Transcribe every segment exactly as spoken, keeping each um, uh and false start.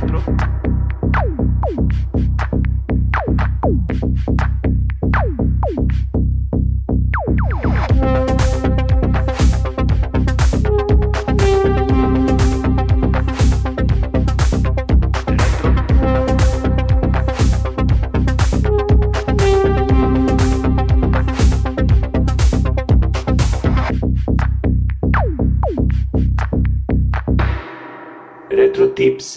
Retro Tips.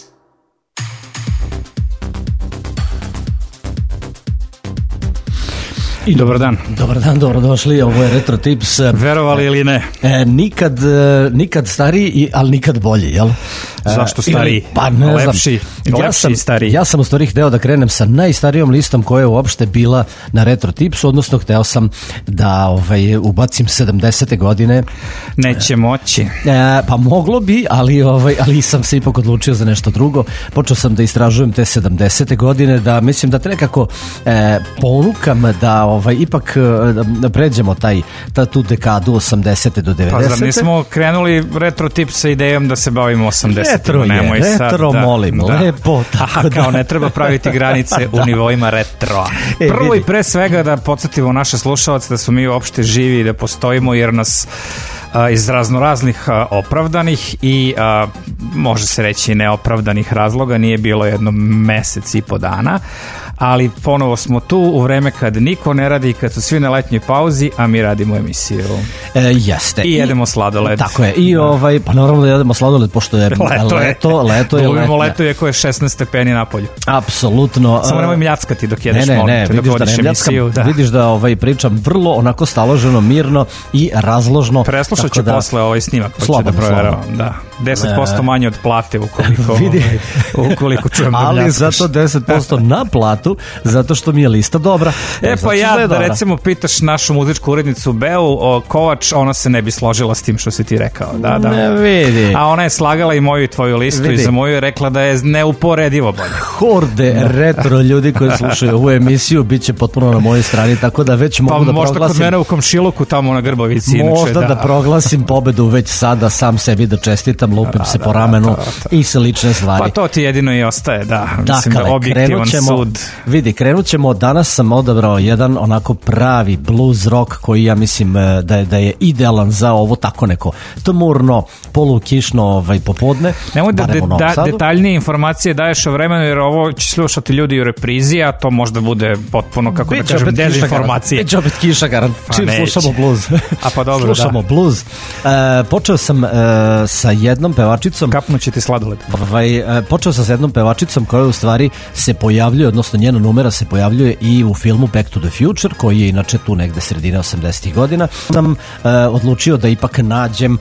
I dobar dan. Dobar dan, dobrodošli. Ovo je Retro Tips. Verovali ili ne? E, nikad, nikad stariji, ali nikad bolji, jel? Zašto stariji? Pa ne lepši, znam. lepši Ja sam, i stariji. ja sam u stvari hteo da krenem sa najstarijom listom koja je uopšte bila na Retro Tipsu, odnosno hteo sam da ovaj, ubacim sedamdesete godine. Neće moći. E, pa moglo bi, ali, ovaj, ali sam se ipak odlučio za nešto drugo. Počeo sam da istražujem te sedamdesete godine, da mislim da te nekako e, ponukam da ovaj, ipak da pređemo taj, ta, tu dekadu osamdesete do devedesete. Pa zar nismo krenuli Retro Tips sa idejom da se bavimo osamdesetim? Retro je, Nemoj retro sad, da, molim, da. lepo. Tako Aha, da. kao ne treba praviti granice u nivoima retro. E, Prvo vidi. i pre svega da podsjetimo naše slušalce da smo mi uopšte živi i da postojimo jer nas a, iz raznoraznih a, opravdanih i a, može se reći neopravdanih razloga nije bilo jedno mesec i po dana, ali ponovo smo tu u vreme kad niko ne radi, kad su svi na letnjoj pauzi, a mi radimo emisiju. E, jeste. I jedemo sladoled. Tako je. I ovaj, pa naravno da jedemo sladoled, pošto je leto, je. leto, leto je Lubimo letnje. leto iako je šesnaest stepeni napolju. Apsolutno. Samo nemoj mljackati dok jedeš, ne, ne, molim ne, te, vidiš dok da vodiš ne mljackam, emisiju. Da. vidiš da ovaj, pričam vrlo onako staloženo, mirno i razložno. Preslušat ću da, posle ovaj snimak, pa ću slobodno, da provjeravam. slobodno. Da. deset posto manje od plate ukoliko, Vidi. ovaj, ukoliko čujem da ali mljackaš. zato deset posto na platu, zato što mi je lista dobra. E Zato pa što ja je da dobra. recimo pitaš našu muzičku urednicu Beu o Kovač, ona se ne bi složila s tim što si ti rekao. Da, da. Ne vidi. A ona je slagala i moju i tvoju listu Vidi. i za moju je rekla da je neuporedivo bolje. Horde retro ljudi koji slušaju ovu emisiju bit će potpuno na mojoj strani, tako da već Pa mogu da možda kod proglasim. mene u komšiluku tamo na Grbavici. Možda inače, da. da proglasim pobedu već sada, sam sebi da čestitam, lupim Da, se da, po da, ramenu da, da. i slične stvari. Pa to ti jedino i ostaje, da. Mislim Dakle, da objektivan krenut ćemo, sud. vidi, krenut ćemo, danas sam odabrao jedan onako pravi blues rock koji ja mislim da je, da je idealan za ovo tako neko tmurno, polukišno ovaj, popodne. Nemoj da, barem u Novom da Sadu. detaljnije informacije daješ o vremenu, jer ovo će slušati ljudi u reprizi, a to možda bude potpuno, kako Biće da kažem, opet kiša, dezinformacije. Biće opet kiša, garant. Pa Čim neće. slušamo blues. A pa dobro, Slušamo da. blues. E, počeo sam e, sa jednom pevačicom. Kapnuće ti sladoled. Ovaj, e, počeo sam sa jednom pevačicom koja u stvari se pojavljuje, odnosno njena numera se pojavljuje i u filmu Back to the Future, koji je inače tu negde sredine osamdesetih godina. Sam e, odlučio da ipak nađem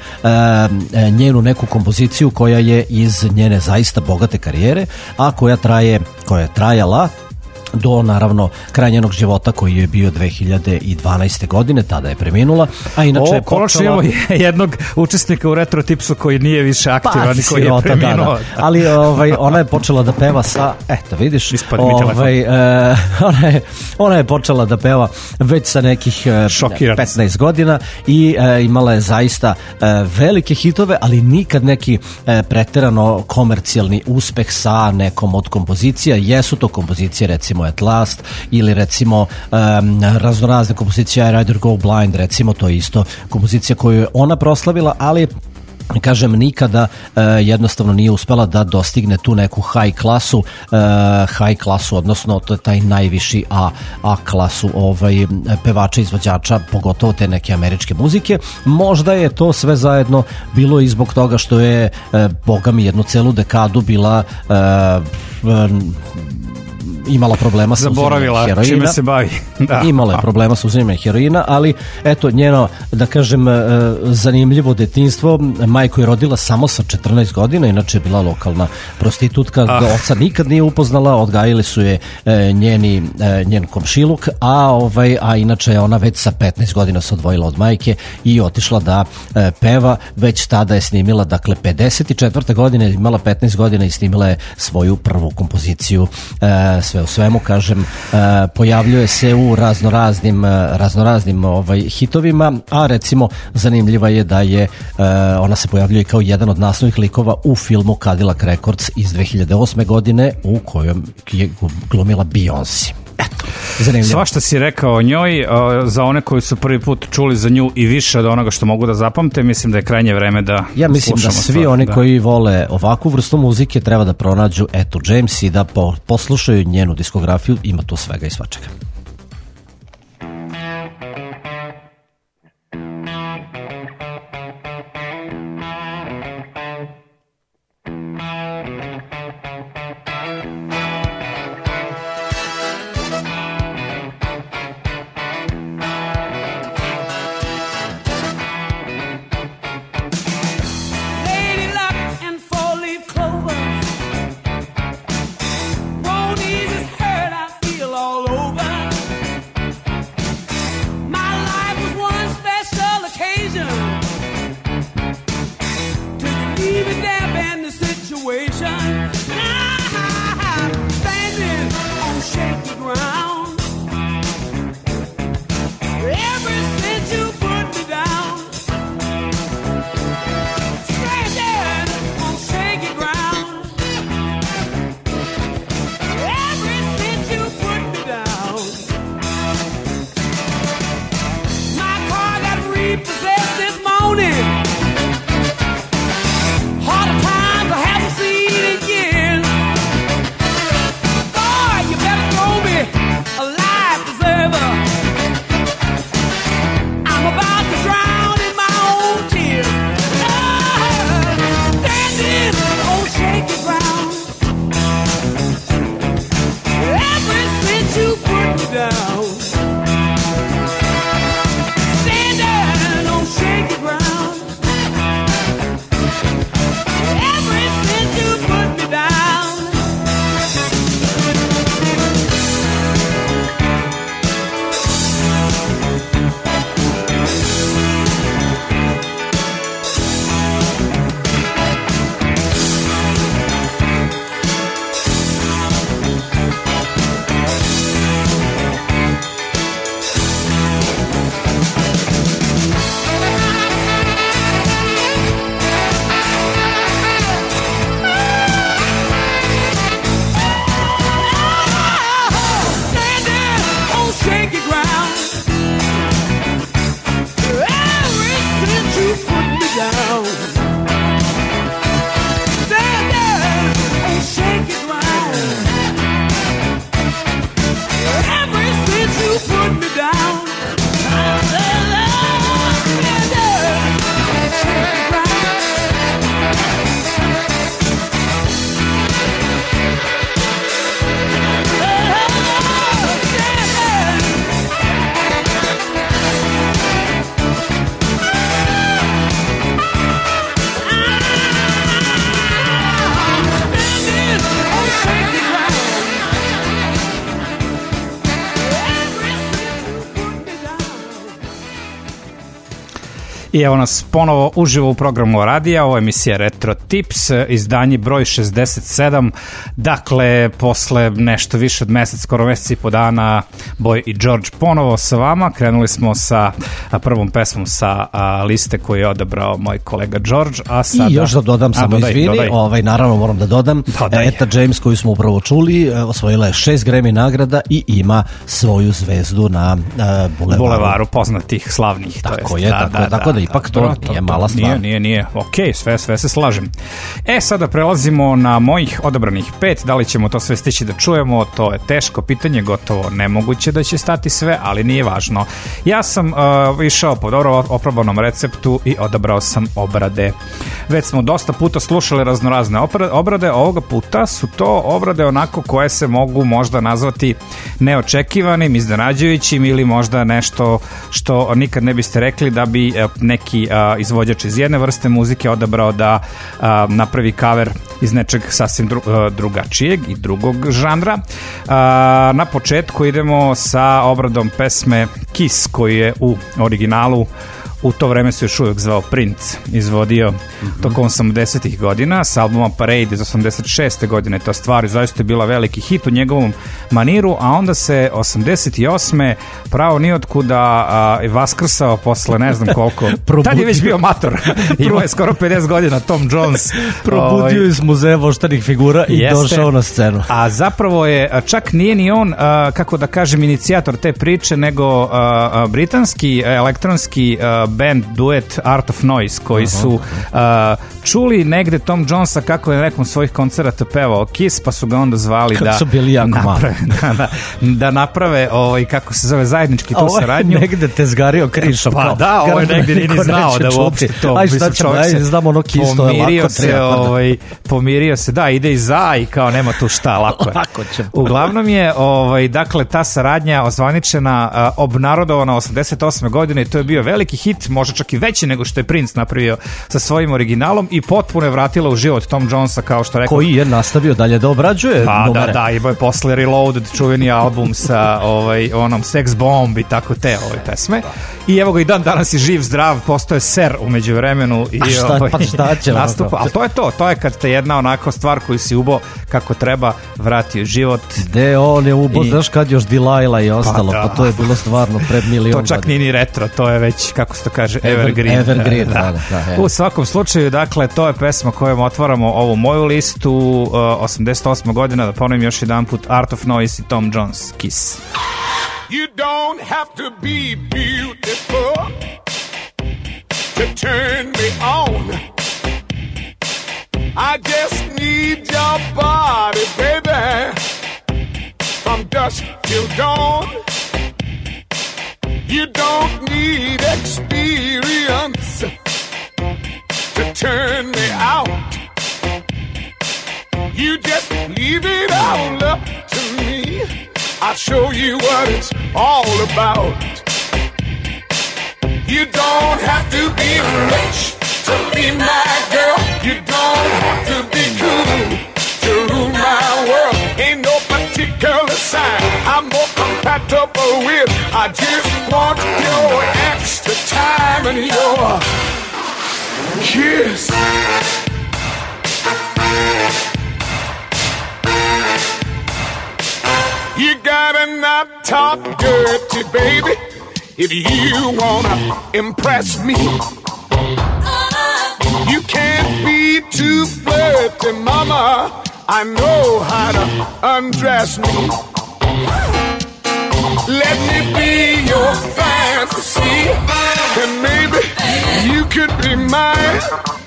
e, njenu neku kompoziciju koja je iz njene zaista bogate karijere, a koja traje, koja je trajala do naravno kraja njenog života koji je bio dve hiljade dvanaeste godine, tada je preminula, a inače O, je konačno počela... imamo jednog učesnika u Retro Tipsu koji nije više aktivan, Pa, koji je sirota, preminuo. da, da. Ali ovaj, ona je počela da peva sa, eto vidiš, Ispad mi telefon. ovaj, e, ona, je, ona je počela da peva već sa nekih e, Šokiran. petnaest godina i e, imala je zaista e, velike hitove, ali nikad neki e, preterano komercijalni uspeh sa nekom od kompozicija. Jesu to kompozicije recimo At Last ili recimo um, raznorazne kompozicije I Rather Go Blind, recimo, to je isto kompozicija koju je ona proslavila, ali kažem, nikada uh, jednostavno nije uspela da dostigne tu neku high klasu, uh, high klasu, odnosno to je taj najviši A, A klasu ovaj, pevača, izvođača, pogotovo te neke američke muzike. Možda je to sve zajedno bilo i zbog toga što je, uh, boga mi, jednu celu dekadu bila uh, imala problema sa Zaboravila heroina. čime se bavi. Da. Imala je problema sa uzimanjem heroina, ali eto, njeno, da kažem, zanimljivo detinjstvo. Majku je rodila samo sa četrnaest godina, inače je bila lokalna prostitutka, Ah. oca nikad nije upoznala, odgajili su je njeni, njen komšiluk, a, ovaj, a inače je ona već sa petnaest godina se odvojila od majke i otišla da peva. Već tada je snimila, dakle, pedeset četvrte godine, imala petnaest godina i snimila je svoju prvu kompoziciju, sve u svemu, kažem, uh, pojavljuje se u raznoraznim, uh, raznoraznim ovaj, hitovima, a recimo zanimljiva je da je uh, ona se pojavljuje kao jedan od naslovnih likova u filmu Cadillac Records iz dve hiljade osme godine u kojem je glumila Beyoncé. Eto, zanimljivo. Svašta si rekao o njoj, za one koji su prvi put čuli za nju i više od onoga što mogu da zapamte, mislim da je krajnje vreme da ja mislim da svi stvar, oni da. koji vole ovakvu vrstu muzike treba da pronađu Etu James i da po, poslušaju njenu diskografiju, ima tu svega i svačega. I evo nas ponovo uživo u programu radija, ovo je emisija Retro Tips, izdanje broj šezdeset sedam, dakle posle nešto više od mesec, skoro mesec i po dana, Boj i George ponovo sa vama. Krenuli smo sa prvom pesmom sa a, liste koju je odabrao moj kolega George, a sada... I još da dodam, a, samo dodaj, izvini, dodaj. Ovaj, naravno moram da dodam, dodaj. Eta James koju smo upravo čuli, osvojila je šest Grammy nagrada i ima svoju zvezdu na a, bulevaru. Bulevaru poznatih, slavnih. Tako to je, da, tako, da, tako da, da ipak to dobro, nije to, mala stvar. Nije, nije, nije. Ok, sve, sve se slažem. E, sada prelazimo na mojih odabranih pet. Da li ćemo to sve stići da čujemo? To je teško pitanje, gotovo nemoguće da će stati sve, ali nije važno. Ja sam uh, išao po dobro oprobanom receptu i odabrao sam obrade. Već smo dosta puta slušali raznorazne obrade, ovoga puta su to obrade onako koje se mogu možda nazvati neočekivanim, iznenađujućim ili možda nešto što nikad ne biste rekli da bi neki uh, izvođač iz jedne vrste muzike odabrao da uh, napravi cover iz nečeg sasvim dru, uh, drugačijeg i drugog žanra. Uh, na početku idemo sa obradom pesme Kiss, koji je u originalu u to vreme se još uvijek zvao Prince, izvodio mm-hmm. tokom osamdesetih godina s albuma Parade iz osamdeset šeste godine. Ta stvar zaista je bila veliki hit u njegovom maniru, a onda se osamdeset osme pravo nijotkuda a, vaskrsao posle ne znam koliko. Tad je već bio mator. Imao je skoro pedeset godina Tom Jones. Probudio iz muzeja voštanih figura i jeste, došao na scenu. A zapravo je, čak nije ni on, a, kako da kažem, inicijator te priče, nego a, a, britanski elektronski a, band duet Art of Noise, koji Aha. su a, čuli negde Tom Jonesa kako je na nekom svojih koncerata pevao Kiss, pa su ga onda zvali kako da su bili jako naprave, da, da, da naprave ovaj, kako se zove, zajednički tu saradnju. Negde te zgario krišom. Pa kao, da, ovo je negde nije znao da uopšte to. Aj šta ćemo, aj znamo ono Kiss, to je lako se, treba. Ovaj, pomirio se, da, ide i za i kao nema tu šta, lako je. Lako ćemo. Uglavnom je, ovaj, dakle, ta saradnja ozvaničena, a, obnarodovana osamdeset osme godine i to je bio veliki hit, možda čak i veći nego što je Prince napravio sa svojim originalom i potpuno je vratila u život Tom Jonesa, kao što rekao. Koji je nastavio dalje da obrađuje pa, numere. Da, da, i je posle Reloaded, čuveni album sa ovaj, onom Sex Bomb i tako te ove pesme. I evo ga i dan danas je živ, zdrav, postoje ser umeđu vremenu. I, A šta, ovaj, pa šta će? nastupa, ali to je to, to je kad te jedna onako stvar koju si ubo kako treba vrati u život. Gde on je ubo, I... znaš kad još Delilah i ostalo, pa, pa to je bilo stvarno pred milion. To čak nije ni retro, to je već, kako se to kaže, evergreen. Evergreen, da. da, da u svakom slučaju, dakle, to je pesma kojom otvaramo ovu moju listu, uh, osamdeset osma godina, da ponovim još jedan put, Art of Noise i Tom Jones, Kiss. You don't have to be beautiful to turn me on. I just need your body, baby, from dusk till dawn. You don't need experience to turn me out. You just leave it all up to me. I'll show you what it's all about. You don't have to be rich to be my girl. You don't have to be cool to rule my world. Ain't no particular sign I'm more compatible with. I just want your extra time and your kiss. You gotta not talk dirty, baby, if you wanna impress me. You can't be too flirty, mama. I know how to undress me. Let me be your fantasy, and maybe you could be mine.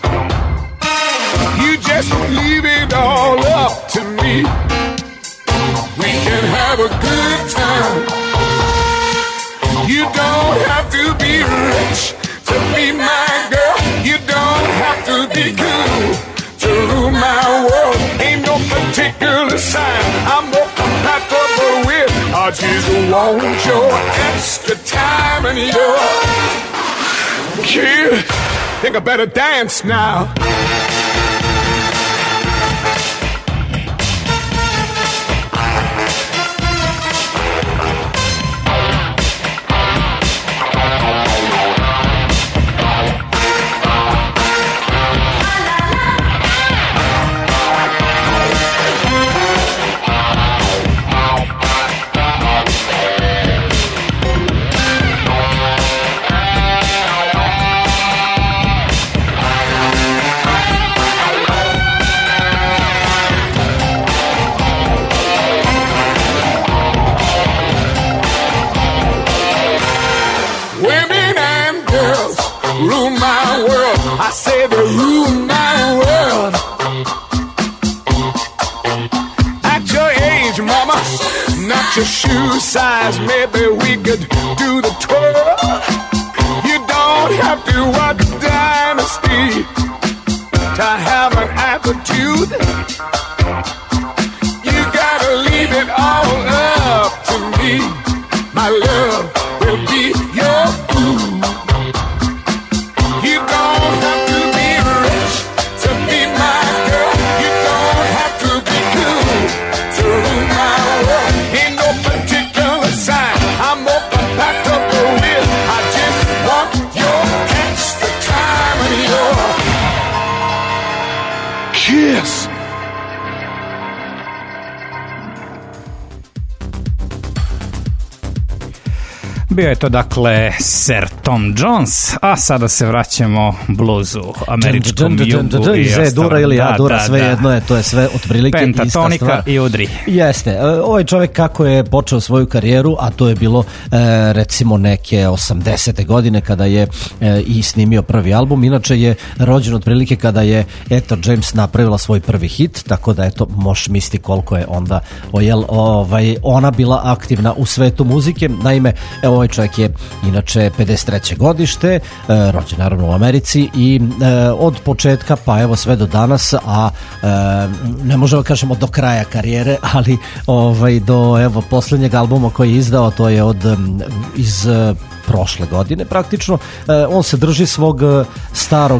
You just leave it all up to me. We can have a good time. You don't have to be rich to be my girl. You don't have to be cool to rule my world. Ain't no particular sign I'm more compatible with. I just want your extra time and your kid. Think I better dance now. I say they rule my world. At your age, mama, not your shoe size, maybe we could do the twirl. You don't have to watch Dynasty to have an attitude. You gotta leave it all up to me. My love will be your food. You don't have to be rich to be my girl. You don't have to be cool to rule my world. Ain't no particular sign I'm more compatible with. I just want your Bio je to dakle Sir Tom Jones, a sada se vraćamo bluzu, američkom jugu i Z Dura ili A Dura, sve jedno je, to je sve otprilike ista stvar. Pentatonika i udri. Jeste, ovaj čovjek kako je počeo svoju karijeru, a to je bilo recimo neke osamdesete godine kada je i snimio prvi album, inače je rođen otprilike kada je Etta James napravila svoj prvi hit, tako da eto, možeš misliti koliko je onda ojel, ovaj, ona bila aktivna u svetu muzike. Naime, evo, ovaj čovjek je inače pedeset treće godište, e, rođen naravno u Americi i e, od početka pa evo sve do danas, a e, ne možemo kažemo do kraja karijere, ali ovaj, do evo poslednjeg albuma koji je izdao, to je od iz prošle godine praktično, e, on se drži svog starog,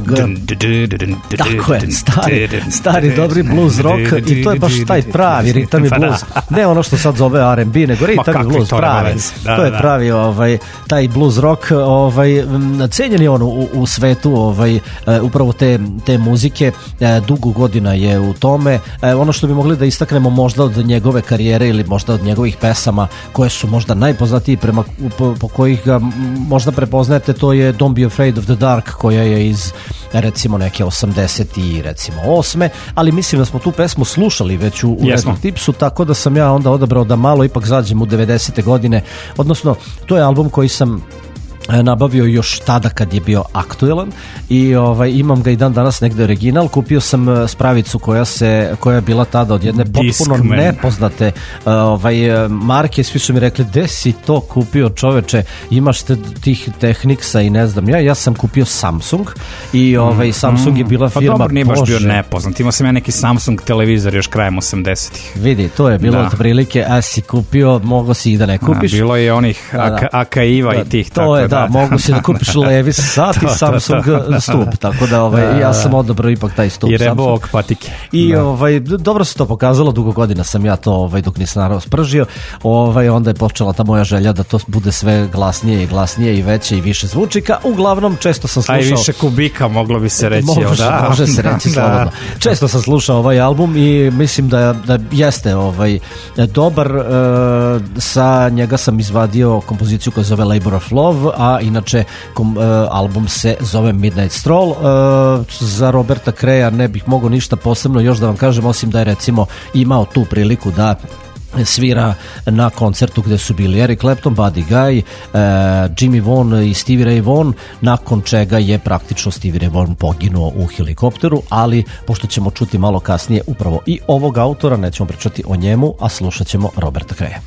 tako je, stari, stari dobri blues rock i to je baš taj pravi ritam i blues, ne ono što sad zove R and B, nego ritam i blues, pravi, da, to je da. pravi ovaj, taj blues rock, ovaj, cenjen je on u, u svetu, ovaj, upravo te, te muzike, dugo godina je u tome. Ono što bi mogli da istaknemo možda od njegove karijere ili možda od njegovih pesama koje su možda najpoznatiji prema, po, po kojih ga možda prepoznajete, to je Don't Be Afraid of the Dark, koja je iz recimo neke osamdeset i recimo osme, ali mislim da smo tu pesmu slušali već u, u Retro Tipsu, tako da sam ja onda odabrao da malo ipak zađem u devedesete godine, odnosno to je album koji sam nabavio još tada kad je bio aktuelan i ovaj, imam ga i dan danas negde original. Kupio sam spravicu koja se koja je bila tada od jedne potpuno Discman. nepoznate ovaj, marke. Svi su mi rekli, gde si to kupio čoveče, imaš te, tih Technicsa i ne znam ja, ja sam kupio Samsung i ovaj, Samsung je bila firma, pa dobro, nije baš bio nepoznat, imao sam ja neki Samsung televizor još krajem osamdesetih. Vidi, to je bilo da. Otprilike, a si kupio, mogo si ih da ne kupiš. Da, bilo je onih A K I-va i tih, to tako je, da. Da, mogu si da kupiš Levis sat i Samsung stup, tako da ovaj, ja sam odabrao ipak taj stup. I Reebok patike. I da. ovaj, dobro se to pokazalo, dugo godina sam ja to ovaj, dok nisam naravno spržio, ovaj, onda je počela ta moja želja da to bude sve glasnije i glasnije i veće i više zvučika. Uglavnom, često sam slušao... A i više kubika, moglo bi se reći. Može, da. može se reći, slobodno. Da. Često sam slušao ovaj album i mislim da, da jeste ovaj, dobar. E, sa njega sam izvadio kompoziciju koja se zove Labor of Love, a inače kom, uh, album se zove Midnight Stroll. Uh, za Roberta Kreja ne bih mogao ništa posebno još da vam kažem, osim da je recimo imao tu priliku da svira na koncertu gde su bili Eric Clapton, Buddy Guy, uh, Jimmy Vaughan i Stevie Ray Vaughan, nakon čega je praktično Stevie Ray Vaughan poginuo u helikopteru, ali pošto ćemo čuti malo kasnije upravo i ovog autora, nećemo pričati o njemu, a slušat ćemo Roberta Kreja.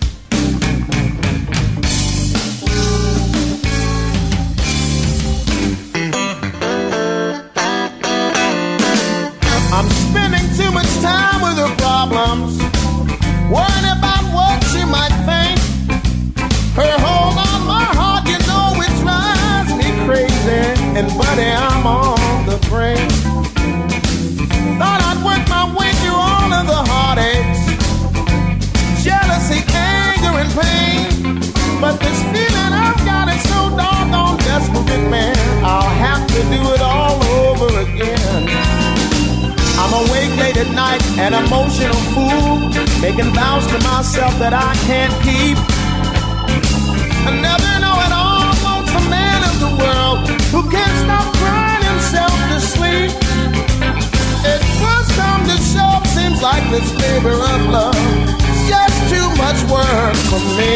Worrying about what she might think. Her hold on my heart, you know it drives me crazy. And buddy, I'm on the brink. Thought I'd work my way through all of the heartaches, jealousy, anger, and pain. But this feeling I've got is so doggone desperate, man. I'll have to do it all over again. I'm awake late at night, an emotional fool, making vows to myself that I can't keep. Another know-it-all wants a man of the world who can't stop crying himself to sleep. It was come to show, seems like this labor of love is just too much work for me.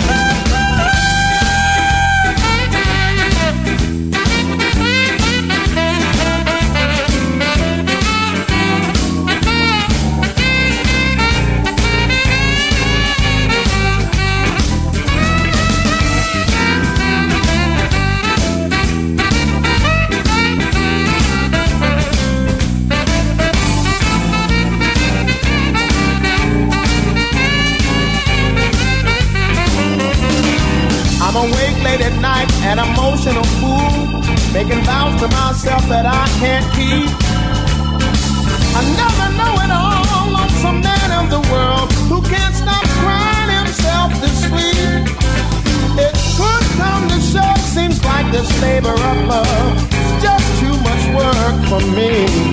I'm awake late at night, an emotional fool, making vows to myself that I can't keep. Another know-it-all, lonesome man of the world who can't stop crying himself to sleep. It could come to show, seems like this labor of love is just too much work for me.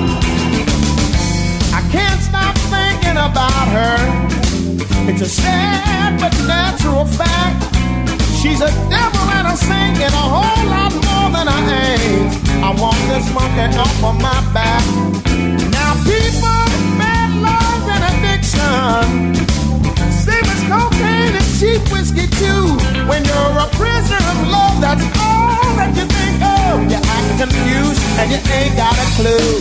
I can't stop thinking about her. It's a sad but natural fact. She's a devil and a saint and a whole lot more than I ain't. I want this monkey off of my back. Now people, bad love and addiction, same as cocaine and cheap whiskey too. When you're a prisoner of love, that's all that you think of. You act confused and you ain't got a clue.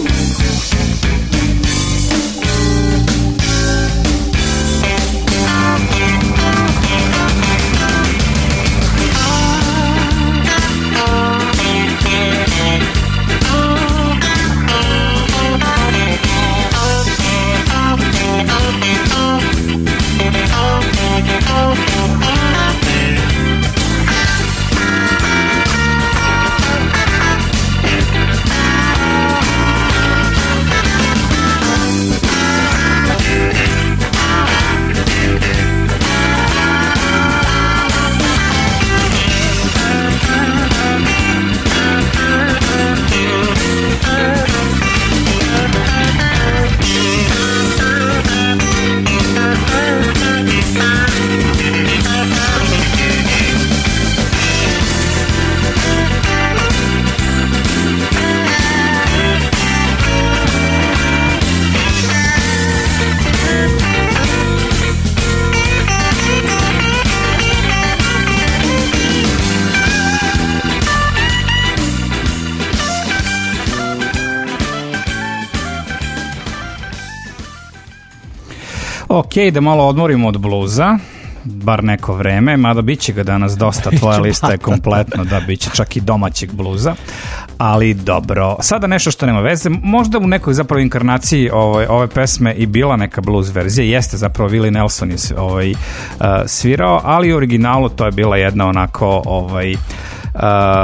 Ok, da malo odmorimo od bluza, bar neko vreme, mada bit će ga danas dosta, tvoja lista je kompletno, da bit će čak i domaćeg bluza, ali dobro. Sada nešto što nema veze, možda u nekoj zapravo inkarnaciji ove, ove pesme i bila neka blues verzija, jeste zapravo Willie Nelson je ovaj, uh, svirao, ali u originalu to je bila jedna onako ovaj, Uh,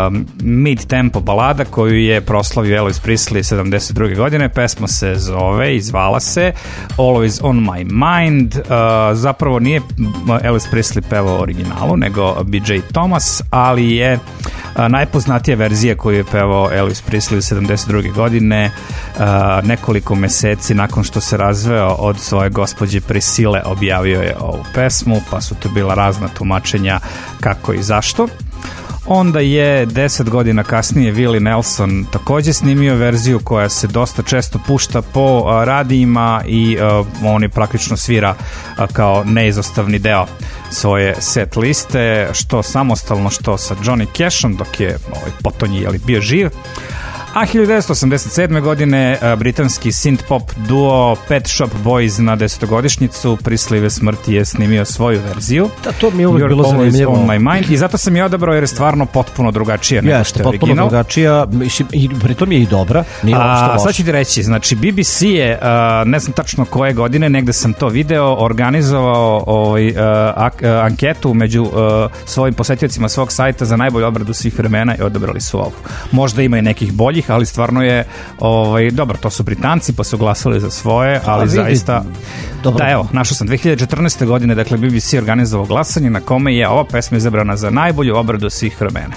mid-tempo balada koju je proslavio Elvis Presley sedamdeset druge godine. Pesma se zove i zvala se Always on my mind. Uh, zapravo nije Elvis Presley pevao originalu, nego B J Thomas, ali je uh, najpoznatija verzija koju je pevao Elvis Presley u sedamdeset druge godine, uh, nekoliko meseci nakon što se razveo od svoje gospođe Priscille objavio je ovu pesmu, pa su to bila razna tumačenja kako i zašto. Onda je deset godina kasnije Willie Nelson takođe snimio verziju koja se dosta često pušta po a, radijima i a, on je praktično svira a, kao neizostavni deo svoje set liste, što samostalno, što sa Johnny Cashom dok je ovaj, potonji ali bio živ. A hiljadu devetsto osamdeset sedme. godine britanski synth-pop duo Pet Shop Boys na desetogodišnjicu Presleyve smrti je snimio svoju verziju. Da, to mi je uvijek You're bilo zanimljivo. On my mind. I zato sam je odabrao jer je stvarno potpuno drugačija nego što je potpuno original. drugačija i pritom je i dobra. Nije A, sad ću ti reći, znači B B C je, a, ne znam tačno koje godine, negde sam to video, organizovao ovaj, a, a, anketu među a, svojim posetiocima svog sajta za najbolju obradu svih vremena i odabrali su ovu. Možda ima i nekih boljih, ali stvarno je ovaj, dobro, to su Britanci pa su glasali za svoje, ali vidi, zaista dobro. Da, evo, našao sam dve hiljade četrnaeste. godine, dakle B B C organizovao glasanje na kome je ova pesma izabrana za najbolju obradu svih vremena.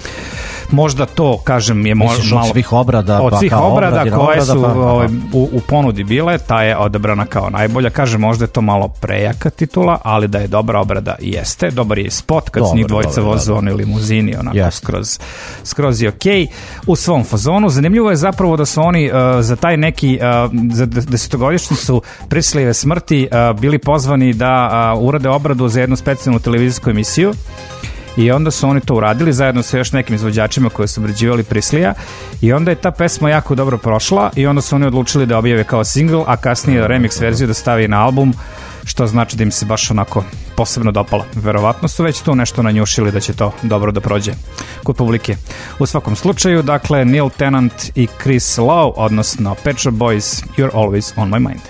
Možda to, kažem, je Misliš malo... od svih obrada, od pa svih kao obrada obradi, koje obrada, su pa, ovaj, u, u ponudi bile, ta je odabrana kao najbolja. Kažem, možda je to malo prejaka titula, ali da je dobra obrada jeste. Dobar je spot kad s njih dvojica voze u onoj limuzini, onako yes. skroz, skroz je okej. U svom fazonu. Zanimljivo je zapravo da su oni uh, za taj neki, uh, za desetogodišnjicu Presleyve smrti uh, bili pozvani da uh, urade obradu za jednu specijalnu televizijsku emisiju. I onda su oni to uradili zajedno sa još nekim izvođačima koji su obrađivali Presleya i onda je ta pesma jako dobro prošla i onda su oni odlučili da objave kao single, a kasnije remix verziju da stavi na album, što znači da im se baš onako posebno dopala. Verovatno su već tu nešto nanjušili da će to dobro da prođe kod publike. U svakom slučaju, dakle, Neil Tennant i Chris Lowe, odnosno Pet Shop Boys, You're Always on My Mind.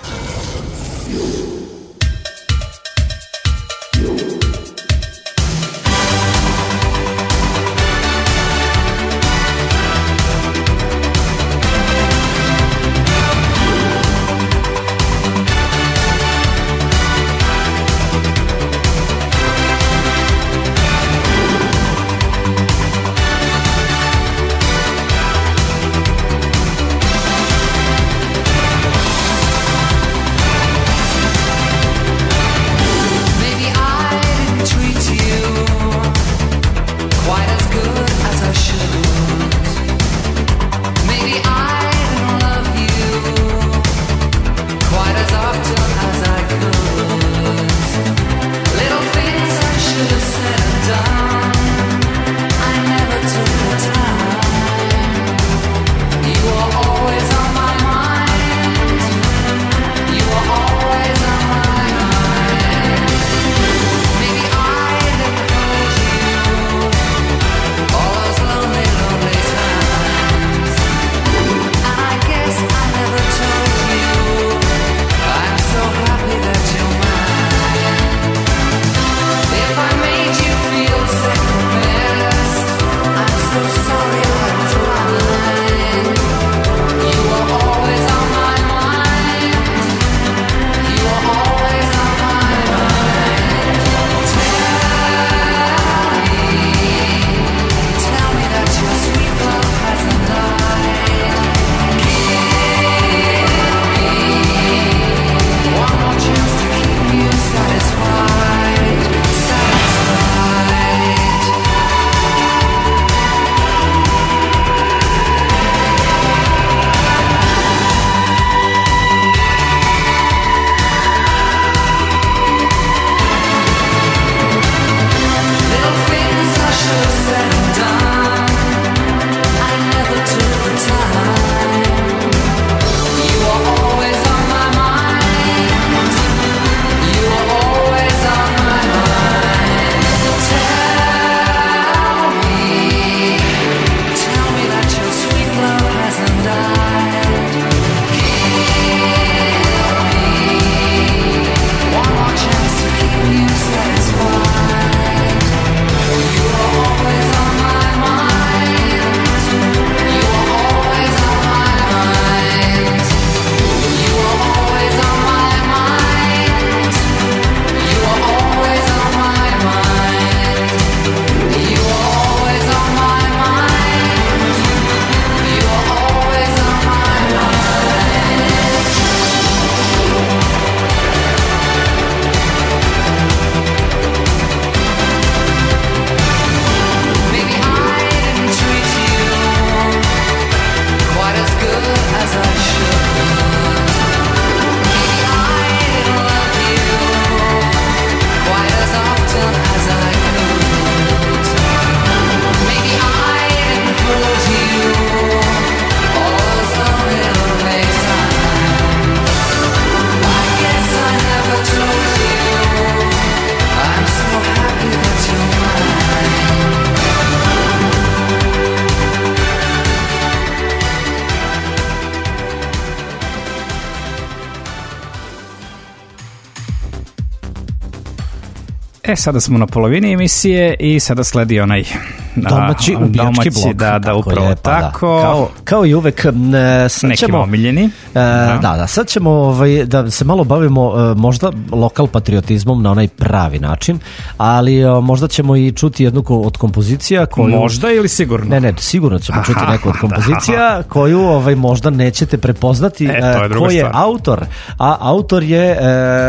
E, sada smo na polovini emisije i sada sledi onaj domaći ubijački domaći, blok. Da, da, upravo je, pa tako. Da. Kao, kao i uvek, e, sad nekim ćemo, omiljeni. E, da. da, da, sad ćemo ovaj, da se malo bavimo e, možda lokal patriotizmom na onaj pravi način, ali e, možda ćemo i čuti jednu ko, od kompozicija koju... Možda ili sigurno? Ne, ne, sigurno ćemo Aha, čuti neku od kompozicija da. koju ovaj, možda nećete prepoznati e, je ko je stvar. autor. A autor je e,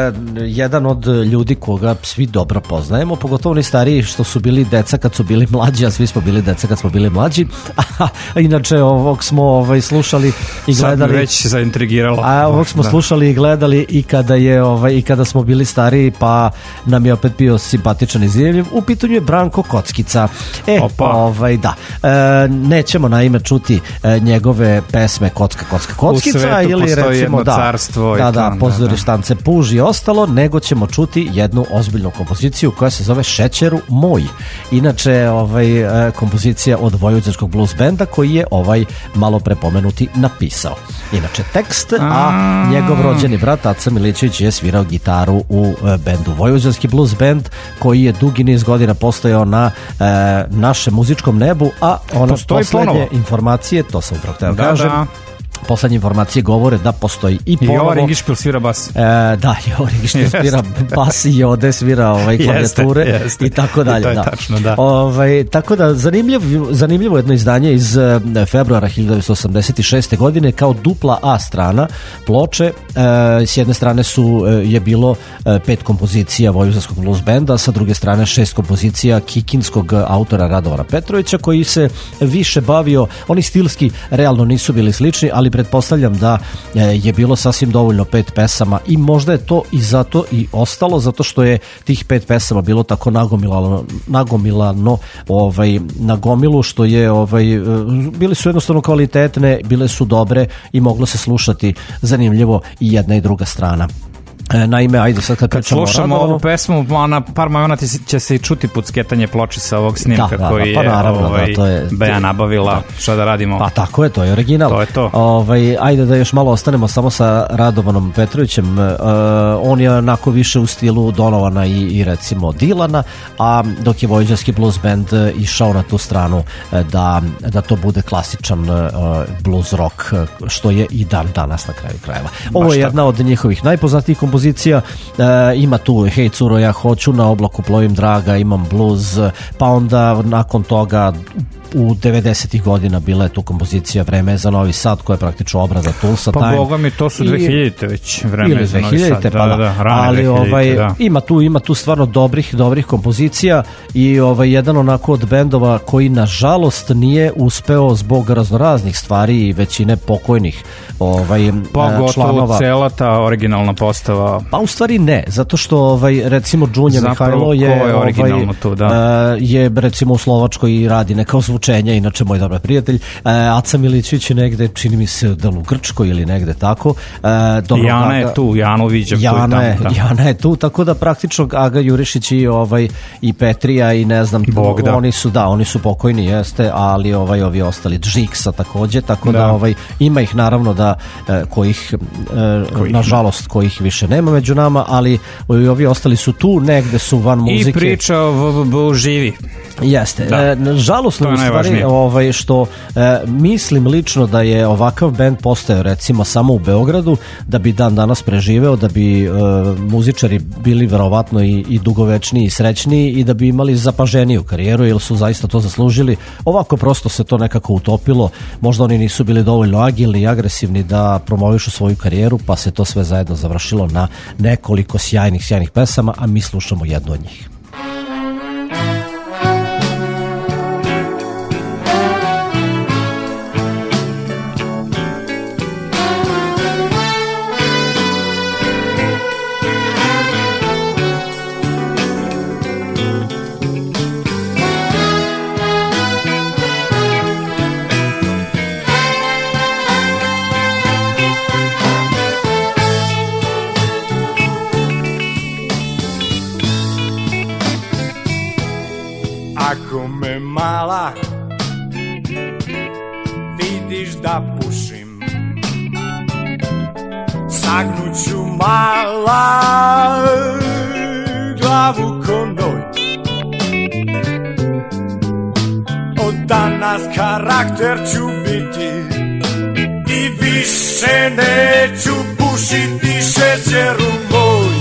jedan od ljudi koga svi dobro poznajemo, pogotovo oni stariji što su bili deca kad su bili mlađi, a svi smo bili deca kad smo bili mlađi. A inače ovog smo ovaj, slušali i gledali. Sad me već zaintrigiralo. A ovog smo da. slušali i gledali i kada je ovaj i kada smo bili stariji, pa nam je opet bio simpatičan i zanimljiv. U pitanju je Branko Kockica. E, Opa. ovaj da. E, nećemo naime čuti e, njegove pesme Kocka, Kocka, Kockica ili recimo da, carstvo da, i da, pozorištance Puž i ostalo, nego ćemo čuti jednu ozbiljnu kompoziciju koja se zove Šećeru moj. Inače, ovaj kompozicija od vojvođanskog blues benda koji je ovaj malo prepomenuti napisao. Inače tekst, a njegov rođeni brat Aca Milićević je svirao gitaru u bendu Vojvođanski blues band koji je dugi niz godina postojao na e, našem muzičkom nebu, a ono poslednje informacije, to sam upravo hteo da kažem, da. Poslednje informacije govore da postoji i ponovo... I Jovan Ringišpil svira bas. E, da, Jovan Ringišpil svira bas i Ode svira ovaj, klavijature jeste, i tako dalje. I to je da. tačno, da. Ovaj, tako da, zanimljiv, zanimljivo jedno izdanje iz februara hiljadu devetsto osamdeset šeste. godine kao dupla A strana ploče. E, s jedne strane su je bilo pet kompozicija Vojvođanskog blues benda, sa druge strane šest kompozicija kikinskog autora Radovana Petrovića koji se više bavio, oni stilski realno nisu bili slični, ali pretpostavljam da je bilo sasvim dovoljno pet pesama i možda je to i zato i ostalo, zato što je tih pet pesama bilo tako nagomilano, nagomilano ovaj, na gomilu, što je ovaj, bili su jednostavno kvalitetne, bile su dobre i moglo se slušati zanimljivo i jedna i druga strana. Naime, ajde sad kad, kad slušamo ovu pesmu, na par momenata će se i čuti pucketanje ploče sa ovog snimka da, da, koji da, pa je naravno, ovaj, da, to je Beja nabavila. Da. Šta da radimo? Pa tako je, to je original. To je to. Ovaj, ajde da još malo ostanemo samo sa Radovanom Petrovićem. Uh, on je onako više u stilu Donovana i, i recimo Dilana, a dok je Vojvođanski blues band išao na tu stranu da, da to bude klasičan uh, blues rock, što je i dan danas na kraju krajeva. Ovo je jedna od njihovih najpoznatijih kompozicija. Kompozicija, e, ima tu Hej curo ja hoću, Na oblaku plovim draga, imam blues, pa onda nakon toga u devedesetih godina bila je tu kompozicija Vreme za Novi Sad koja je praktično obrada Tulsa pa Time. Pa boga mi to su dve hiljadite već Vreme za Novi Sad. Pa da, da, da, ali ovaj, da. ima tu ima tu stvarno dobrih dobrih kompozicija i ovaj jedan onako od bendova koji nažalost nije uspeo zbog raznoraznih stvari i većine pokojnih ovaj pa članova. Pogotovo cela ta originalna postava. Pa u stvari ne, zato što ovaj recimo Đunja Mihajlo je, je originalno ovaj, tu, da. Uh, je recimo u Slovačkoj i radi neka zvučenja, inače moj dobar prijatelj. Uh, Aca Milićević je negde, čini mi se da u Grčkoj ili negde tako. Uh, dobro, Jana Aga, je tu, Janu viđam Jana tu i je, tamo. Jana je tu, tako da praktično Aga Jurišić i ovaj i Petrija i ne znam, Bog, da. oni su da, oni su pokojni jeste, ali ovaj ovi ostali Džiksa takođe, tako da, da ovaj ima ih naravno da kojih Koji? nažalost kojih više nema među nama, ali ovi ostali su tu, negde su van muzike. I priča o V V B živi. Jeste. Da. E, žalosno u stvari ovaj, što e, mislim lično da je ovakav bend postao recimo samo u Beogradu, da bi dan danas preživeo, da bi e, muzičari bili verovatno i, i dugovečniji i srećniji i da bi imali zapaženiju karijeru, jer su zaista to zaslužili. Ovako prosto se to nekako utopilo, možda oni nisu bili dovoljno agilni i agresivni da promovišu svoju karijeru, pa se to sve zajedno završilo na nekoliko sjajnih, sjajnih pesama, a mi slušamo jednu od njih. Ako me mala vidiš da pušim, sagnuću mala glavu ko nož. danas karakter ću biti i više neću pušiti šećeru moj.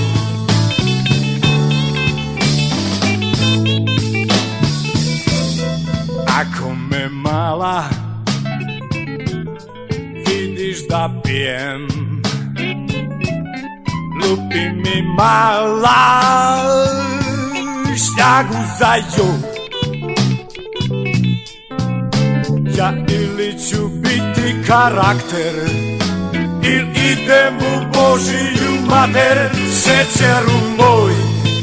Ako me mala vidiš da pijem, lupi mi mala šljagu za jug. Ja ili ću biti karakter, ili idem u Božiju mater, šećeru moj.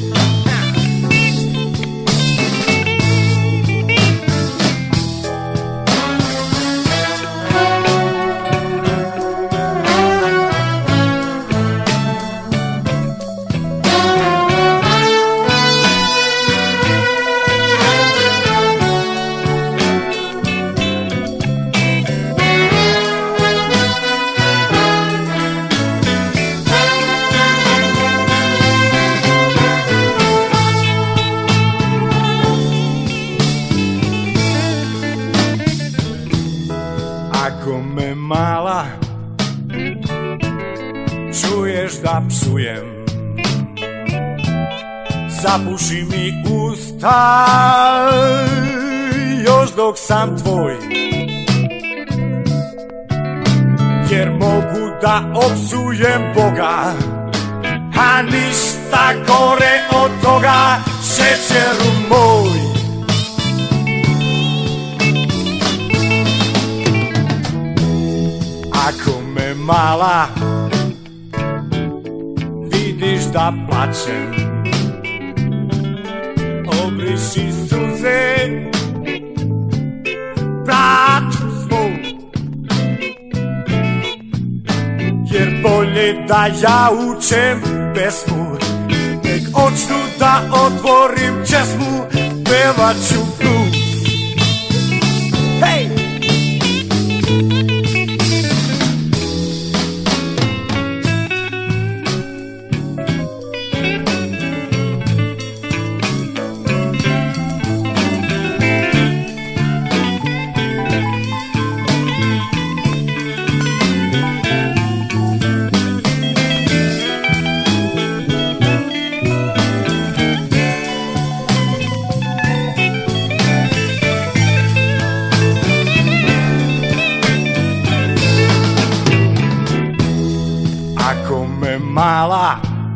Mala, čuješ da psujem, zapuši mi usta još dok sam tvoj, jer mogu da opsujem Boga, a ništa gore od toga, šećeru moj. Ako me mala vidiš da plačem, obriši suze bratu svog, jer bolje da ja učem pesmu, nek očnu da otvorim česmu, pevat ću blues. Hej! Mala,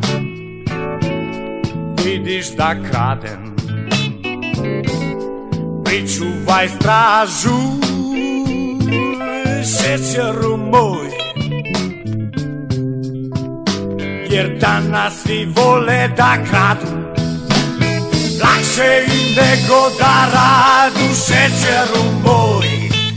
vidiš da kradem, pričuvaj stražu, šećeru moj, jer danas svi vole da kradu, lakše im nego da radu, šećeru moj.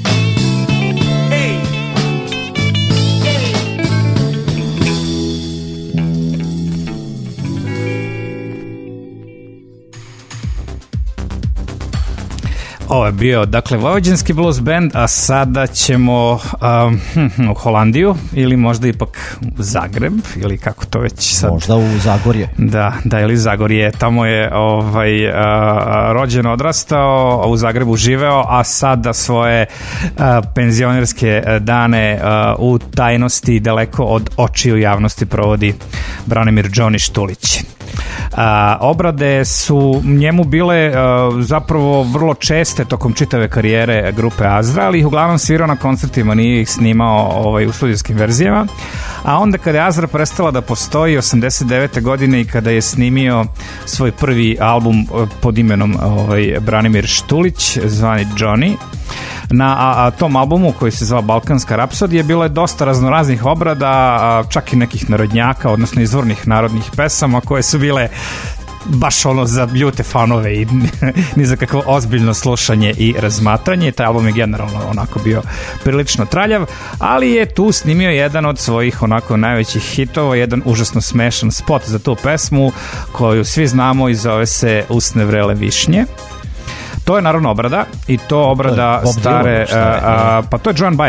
Ovo je bio, dakle, vojvođanski blues band, a sada ćemo um, hm, u Holandiju ili možda ipak u Zagreb ili kako to već sad... Možda u Zagorje. Da, da, ili Zagorje. Tamo je ovaj, uh, rođen, odrastao, u Zagrebu živeo, a sada svoje uh, penzionerske dane uh, u tajnosti daleko od očiju javnosti provodi Branimir Johnny Štulić. A, obrade su njemu bile a, zapravo vrlo česte tokom čitave karijere grupe Azra, ali ih uglavnom svirao na koncertima, nije ih snimao ovaj, u studijskim verzijama. A onda kada je Azra prestala da postoji osamdeset devete godine i kada je snimio svoj prvi album pod imenom ovaj, Branimir Štulić, zvani Johnny, na a, a, tom albumu koji se zvao Balkanska rapsodija bilo je dosta raznoraznih obrada, a, čak i nekih narodnjaka, odnosno izvornih narodnih pesama koje su bile baš ono za ljute fanove i ni za kakvo ozbiljno slušanje i razmatranje. Taj album je generalno onako bio prilično traljav, ali je tu snimio jedan od svojih onako najvećih hitova, jedan užasno smešan spot za tu pesmu koju svi znamo i zove se Usne vrele višnje. To je naravno obrada i to obrada Bob stare, Dylan, a, a, pa to je Joan Baez.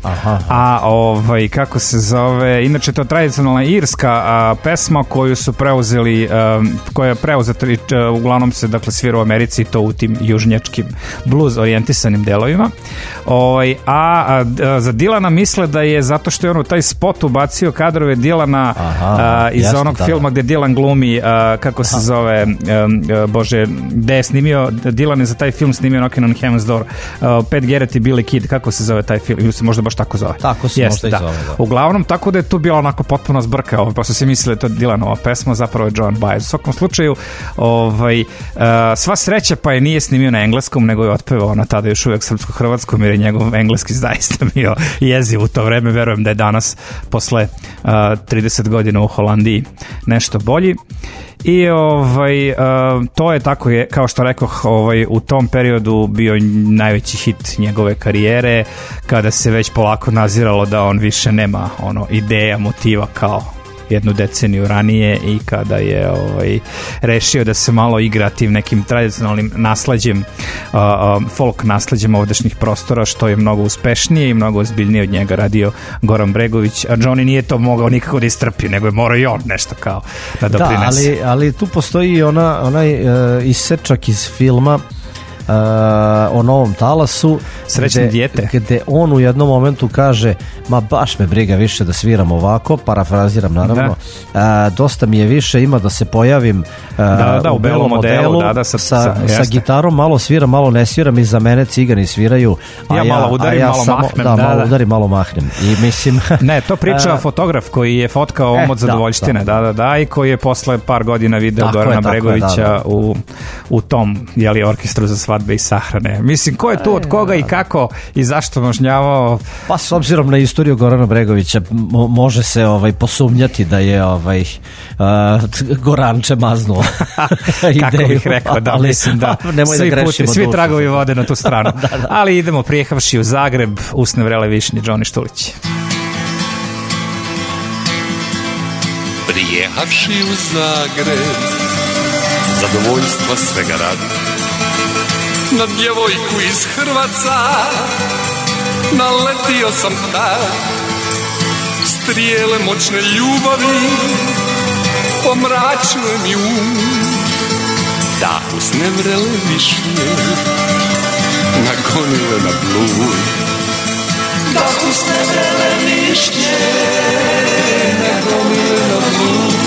Aha. A ovaj, kako se zove, inače to je tradicionalna irska a, pesma koju su preuzeli, a, koja je preuzeta, a, uglavnom se dakle svira u Americi i to u tim južnjačkim blues orijentisanim delovima. Ovaj, a, a, a za Dylana misle da je zato što je on u taj spot ubacio kadrove Dylana Aha, a, iz jasno, onog da, filma da. gde Dylan glumi, a, kako se Aha. zove, a, a, bože, gde je snimio, Dylan je za taj film snimio Knockin' on Heaven's Door, a, Pat Garrett i Billy Kid, kako se zove taj film, ili se možda baš tako zove. Tako se Jeste, možda da. i zove, da. Uglavnom, tako da je tu bila onako potpuno zbrka, ovaj, pa su se mislili da je to Dylanova pesma, zapravo je Joan Baez. U svakom slučaju, ovaj, uh, sva sreća pa je nije snimio na engleskom, nego je otpevao na tada još uvijek srpsko-hrvatskom, jer je njegov engleski zaista bio jeziv u to vreme. Verujem da je danas, posle uh, trideset godina u Holandiji, nešto bolji. I ovaj, uh, to je tako je, kao što rekoh, ovaj, u tom periodu bio najveći hit njegove karijere, kada se već polako naziralo da on više nema ono ideja, motiva kao jednu deceniju ranije i kada je ovaj, rešio da se malo igra tim nekim tradicionalnim nasleđem, uh, uh, folk nasleđem ovdašnjih prostora, što je mnogo uspešnije i mnogo ozbiljnije od njega radio Goran Bregović, a Johnny nije to mogao nikako da istrpi, nego je morao i on nešto kao da doprinese. Da, ali, ali tu postoji ona, onaj uh, isečak iz filma Uh, o Novom talasu, Srećne gde, dijete, gde on u jednom momentu kaže, ma baš me briga više da sviram ovako, parafraziram naravno, da. uh, dosta mi je više ima da se pojavim uh, da, da, u, u belom modelu, modelu da, da, sa, sa, sa, sa gitarom, malo sviram, malo ne sviram, i za mene cigani sviraju, a ja, ja malo udarim, ja malo samo, mahnem, da, da, malo da. udarim, malo mahnem. I mislim ne, to priča fotograf koji je fotkao e, omot zadovoljštine, da, da, da, da, i koji je posle par godina video tako Gorana je, Bregovića je, da, da. u, u tom, jeli, orkestru za svadbe i sahrane. Mislim, ko je tu od koga i kako i zašto mažnjavao? Pa s obzirom na istoriju Gorana Bregovića mo- može se ovaj posumnjati da je ovaj uh, Goranče maznuo ideju. Kako bih rekao, da, ali, mislim da nemoj svi, da grešimo puti, svi dušu. tragovi vode na tu stranu. da, da. Ali idemo prijehavši u Zagreb, usne vrele višnje, Johnny Štulić. Prijehavši u Zagreb, zadovoljstva svega radi, na djevojku iz Hrvaca naletio sam tad, strijele moćne ljubavi pomračile mi um, da usne vrele višnje nagonile na blud, da usne vrele višnje nagonile na blud.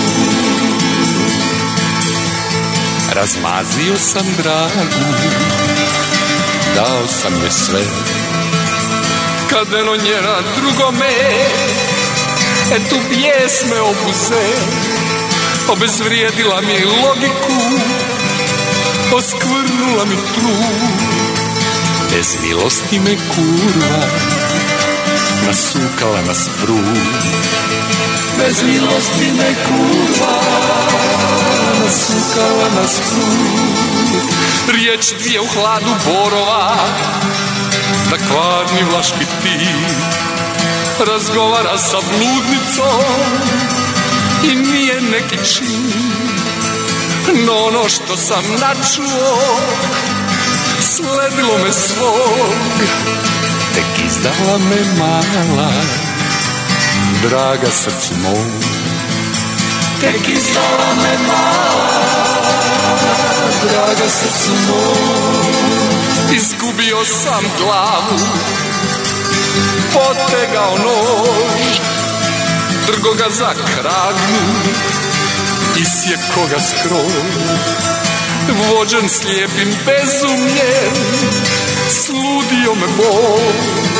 Razmazio sam dragu, dao sam joj sve, kad eno njena drugome, etu pjesme obuze, obezvrijedila mi logiku, oskvrnula mi trud, bez milosti me kurva nasukala na sprud, bez milosti me kurva nasukala na sprud. Riječ dvije u hladu borova, da kvarni vlaški ti razgovara sa bludnicom i nije neki čin, no ono što sam načuo sledilo me svog, tek izdala me mala, draga srcu mom, tek izdala me mala, draga srcu mom. Izgubio sam glavu, potegao nož, drgo ga za kragu, isjeko ga skroz, vođen slijepim bezumljem, sludio me Bog,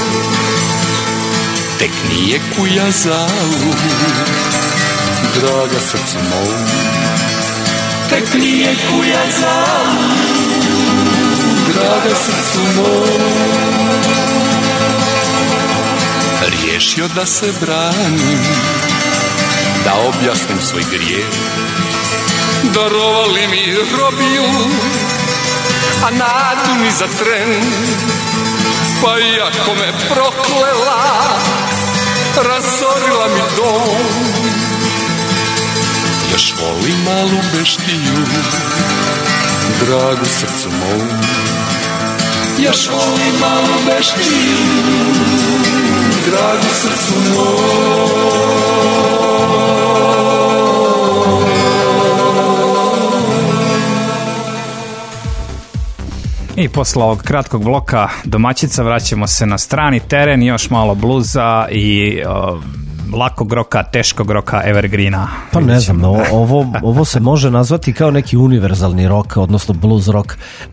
tek nije kuja zalud, draga srcu mom, tek nije kuja zalud, draga srcu mom. Riješio da se branim, da objasnim svoj grijeh, darovali mi robiju, a nadu ni za tren, pa iako me proklela, razorila mi dom. Još volim malu beštiju, dragu srcu mom, još volim malu beštiju, dragi srcu moj. I posle ovog kratkog bloka domaćica vraćamo se na strani teren, još malo bluza i uh, lakog roka, teškog roka, evergreena. Pa ne znam, ovo, ovo, ovo se može nazvati kao neki univerzalni rock, odnosno blues rock. E,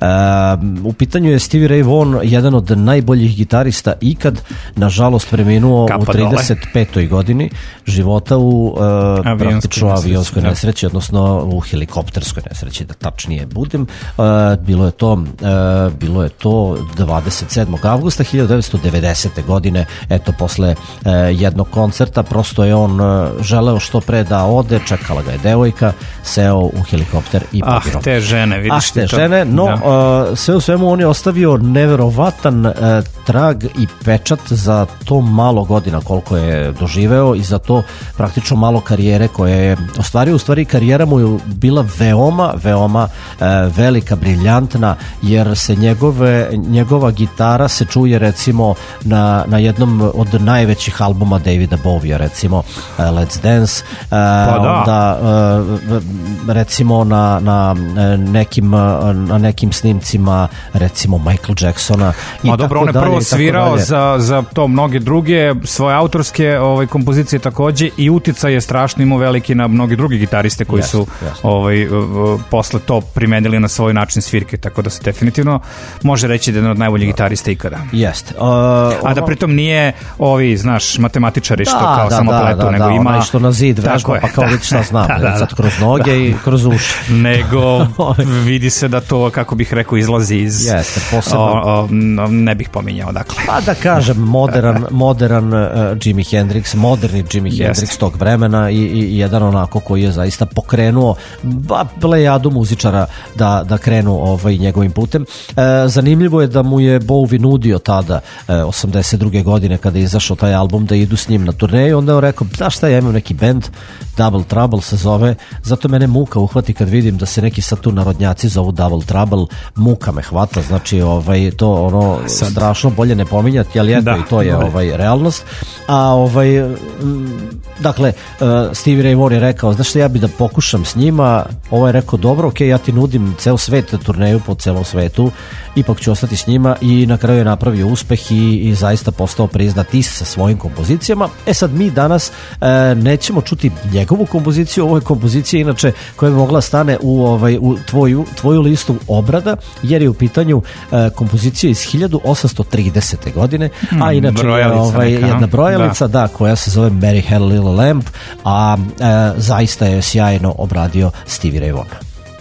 u pitanju je Stevie Ray Vaughan, jedan od najboljih gitarista ikad, nažalost preminuo Kapa u trideset petoj godini života u e, praktično avionskoj nesreći, odnosno u helikopterskoj nesreći, da tačnije budem. E, bilo je to e, bilo je to dvadeset sedmog avgusta hiljadu devetsto devedesete godine, eto posle e, jednog koncerta prosto je on želeo što pre da ode, čekala ga je devojka, seo u helikopter i poginuo. Ah, te žene, vidiš ah, te to. žene, no uh, sve u svemu on je ostavio neverovatan uh, trag i pečat za to malo godina koliko je doživeo i za to praktično malo karijere koje je ostvario. U stvari karijera mu je bila veoma, veoma uh, velika, briljantna, jer se njegove, njegova gitara se čuje recimo na, na jednom od najvećih albuma Davida Bowie, recimo uh, Let's Dance, uh, pa da. onda uh, recimo na, na nekim na nekim snimcima recimo Michael Jacksona i Ma dobro, on je prvo svirao za, za to mnoge druge svoje autorske ovaj, kompozicije takođe i uticaj je strašno imao veliki na mnogi drugi gitariste koji yes, su yes. Ovaj, posle to primenili na svoj način svirke, tako da se definitivno može reći da je jedan od najboljih gitarista ikada. Jeste. Uh, A da pritom nije ovi, znaš, matematičari što da, kao da, samo da, pletu, da, nego da, ima... što na zid vežba, pa kao vidi šta znam, da, da, sad kroz noge da. I kroz uši. Nego vidi se da to, kako bih rekao, izlazi iz... Jeste, posebno. O, o, ne bih pominjao, dakle. Pa da kažem, modern, modern uh, Jimi Hendrix, moderni Jimi Hendrix Jeste. Tog vremena i, i jedan onako koji je zaista pokrenuo ba, plejadu muzičara da, da krenu ovaj, njegovim putem. E, zanimljivo je da mu je Bowie nudio tada, e, osamdeset druge godine kada je izašao taj album, da idu s njim na turneju, onda je on rekao, znaš šta, ja imam neki band, Double Trouble se zove, zato mene muka uhvati kad vidim da se neki sad tu narodnjaci zovu Double Trouble, muka me hvata, znači ovaj, to ono sad. Strašno bolje ne pominjati, ali eto da, i to je ovaj, realnost. A ovaj, dakle, uh, Stevie Ray Vaughan je rekao, znaš šta, ja bi da pokušam s njima, ovaj je rekao, dobro, ok, ja ti nudim ceo svet, turneju po celom svetu, ipak ću ostati s njima i na kraju je napravio uspeh i, i zaista postao priznat i sa svojim kompozicijama. E sad mi danas uh, nećemo čuti njegovu kompoziciju, ovo je kompozicija inače koja bi mogla stane u, ovaj, u tvoju, tvoju listu obrada, jer je u pitanju uh, kompozicija iz hiljadu osamsto tridesete godine, hmm, a inače je ovaj, neka, jedna brojalica da. Da, koja se zove Mary Had a Little Lamb, a uh, zaista je sjajno obradio Stevie Ray Vaughan.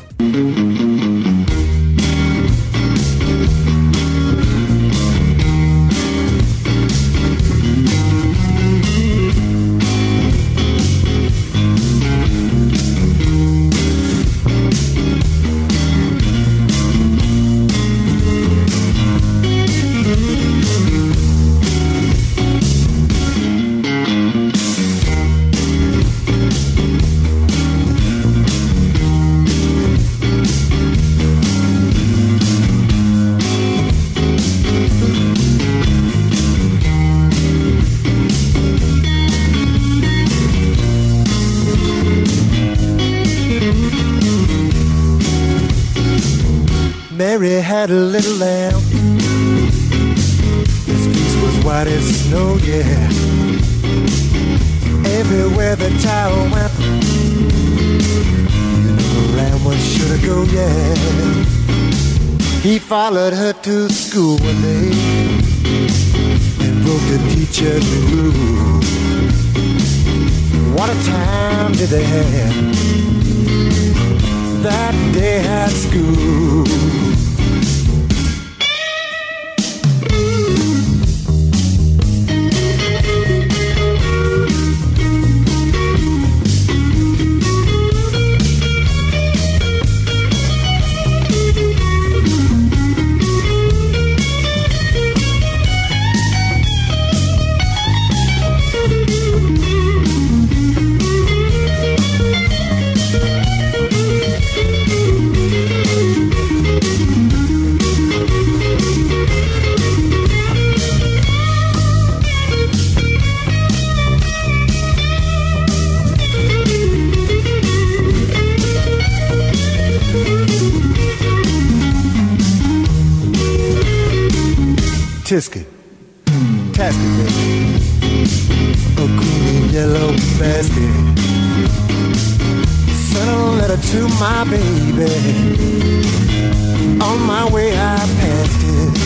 Mary had a little lamb. His fleece was white as snow, yeah. Everywhere the child went, you know the lamb was sure to go, yeah. He followed her to school one day and broke the teacher's rule. What a time did they have that day at school. tisket, tasket, baby. A green yellow basket. Sent a letter to my baby. On my way I passed it.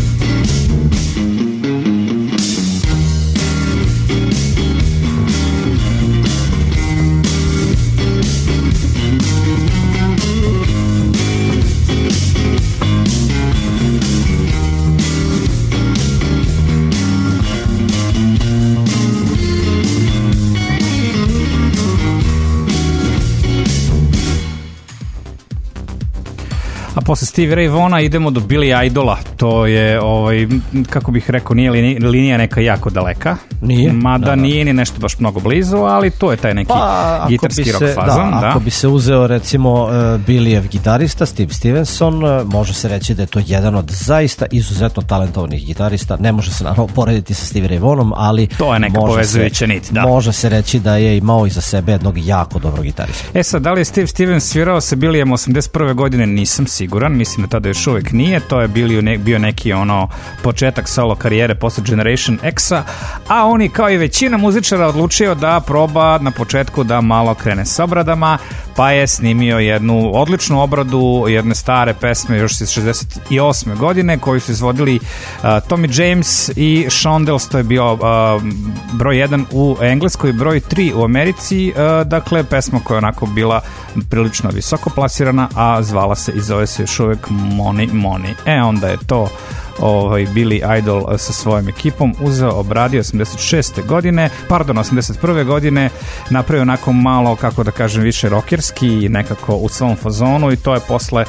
A posle Stevie Ray Vaughna idemo do Billy Idola. To je, ovaj, kako bih rekao, nije li, linija neka jako daleka. Nije. Mada da, da. nije ni nešto baš mnogo blizu, ali to je taj neki pa, gitarski rock fazon. Da, da. Ako bi se uzeo recimo uh, Billyjev gitarista Steve Stevenson, uh, može se reći da je to jedan od zaista izuzetno talentovanih gitarista. Ne može se naravno porediti sa Stevie Ray Vaughanom, ali to je neka povezujuća nit, da. Može se reći da je imao iza sebe jednog jako dobrog gitarista. E sad, da li je Steve Stevens svirao sa Billyjem osamdeset prve godine, nisam siguran, mislim da tada još uvek nije, to je Billy bio neki ono početak solo karijere posle Generation X-a, a on je kao i većina muzičara odlučio da proba na početku da malo krene s obradama, pa je snimio jednu odličnu obradu jedne stare pesme još iz šezdeset osme godine koju su izvodili uh, Tommy James i Shondells, to je bio uh, broj jedan u Engleskoj, broj tri u Americi, uh, dakle pesma koja je onako bila prilično visoko plasirana, a zvala se i zove se još uvek Money Money. E onda je to ovaj, Billy Idol sa svojom ekipom uzeo, obradio osamdeset šeste godine, pardon, osamdeset prve godine, napravio onako malo, kako da kažem, više rockerski i nekako u svom fazonu, i to je posle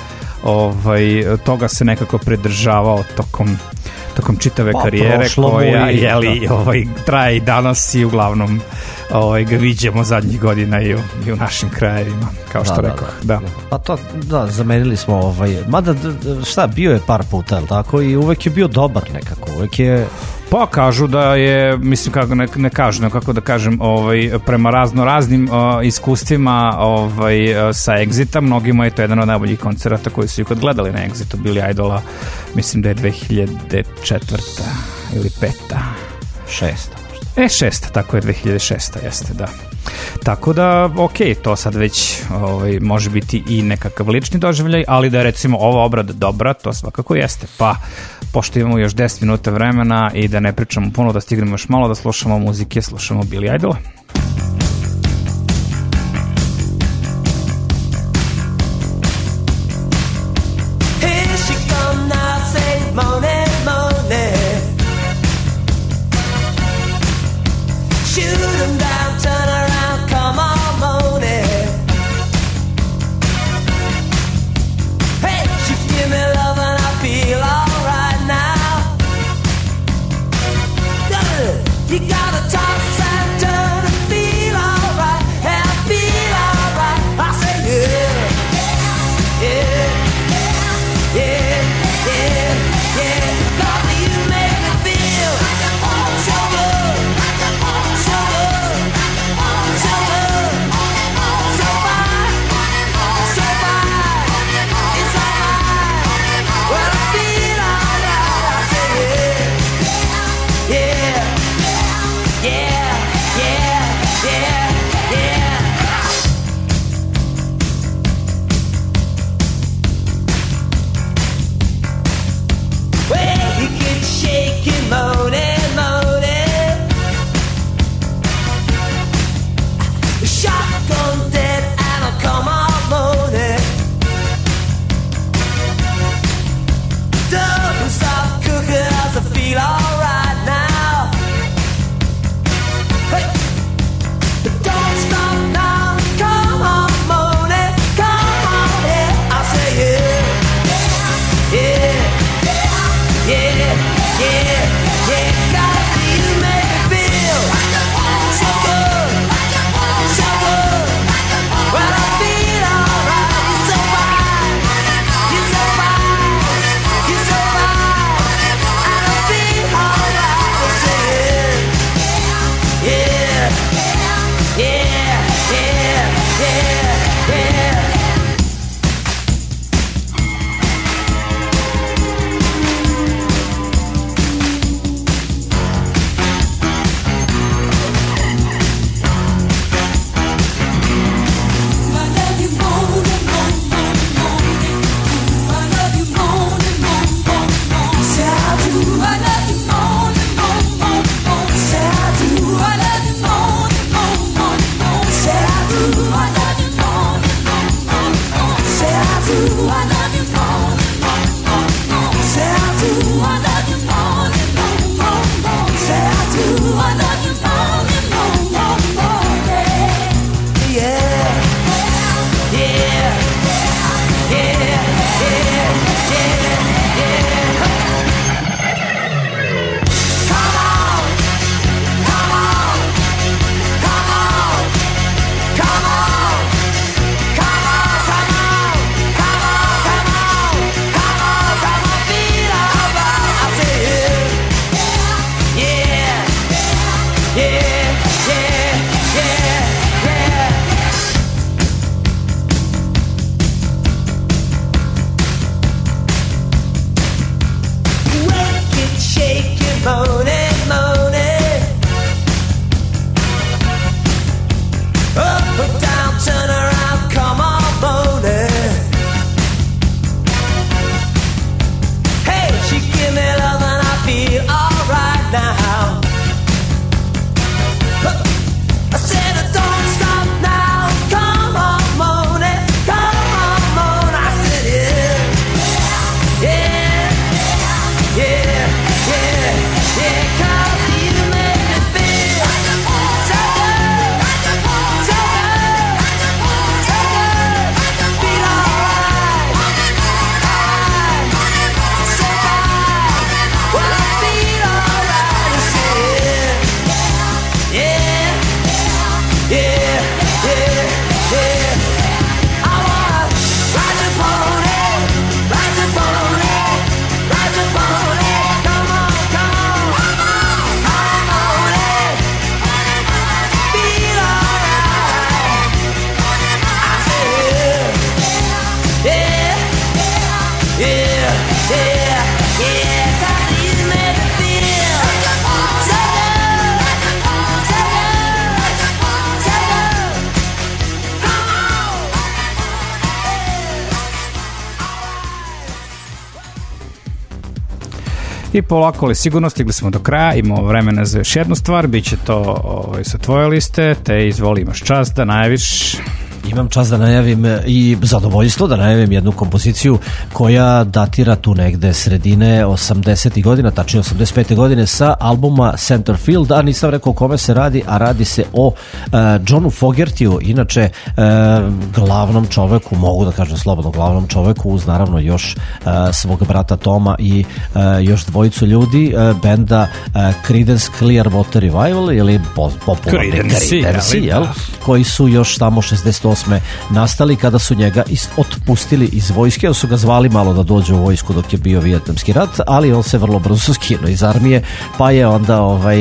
ovaj, toga se nekako pridržavao tokom tokom čitave pa, karijere koja i, jeli, ovaj, traje i danas i uglavnom ovaj, ga viđemo zadnjih godina i u, i u našim krajevima, kao što da, rekao. Da, da. Da. Pa to, da, zamenili smo, ovaj, mada šta, bio je par puta, jel tako, i uvek je bio dobar nekako, uvek je... Pa kažu da je, mislim, kako ne, ne kažu, ne, kako da kažem, ovaj, prema razno raznim uh, iskustvima ovaj, uh, sa Exita, mnogima je to jedan od najboljih koncerata koji su ikad gledali na Exitu, Billy Idola, mislim da je dve hiljade četvrta ili peta. Šesta. E, šesta, tako je, dve hiljade šesta, jeste, da. Tako da, ok, to sad već ovaj, može biti i nekakav lični doživljaj, ali da je recimo ova obrada dobra, to svakako jeste. Pa, pošto imamo još deset minuta vremena i da ne pričamo puno, da stignemo još malo da slušamo muzike, slušamo Billy Idola. You gotta toss and turn I polako, ali sigurno stigli smo do kraja, imamo vremena za još jednu stvar, bit će to ovaj, sa tvoje liste, te izvoli, imaš čast da najaviš. Imam čast da najavim i zadovoljstvo da najavim jednu kompoziciju koja datira tu negde sredine osamdesetih godina, tačnije osamdeset pete godine sa albuma Centerfield, a nisam rekao o kome se radi, a radi se o uh, Johnu Fogertiju, inače uh, glavnom čoveku, mogu da kažem slobodno glavnom čoveku, uz naravno još uh, svog brata Toma i uh, još dvojicu ljudi uh, benda uh, Creedence Clearwater Revival ili po, popularni Creedence, jel, koji su još tamo šezdeset osme nastali kada su njega is, otpustili iz vojske, su ga zvali malo da dođe u vojsku dok je bio Vijetnamski rat, ali on se vrlo brzo skinuo iz armije, pa je onda ovaj, e,